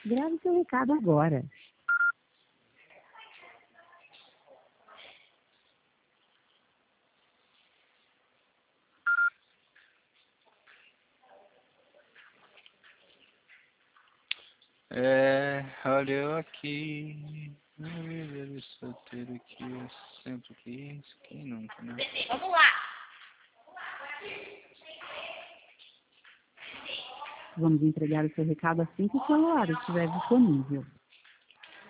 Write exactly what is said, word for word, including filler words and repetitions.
Grave seu recado agora. É, olha eu aqui, não viver solteiro aqui, eu sempre quis, quem nunca, né? Vamos lá. Vamos entregar o seu recado assim que o celular estiver disponível.